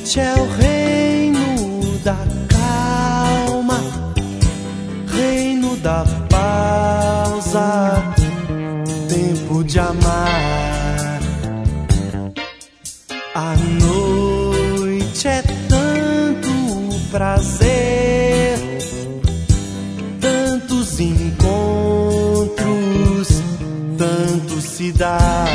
noite é o reino da calma, reino da pausa, tempo de amar. A noite é tanto prazer, tantos encontros, tanto se dá.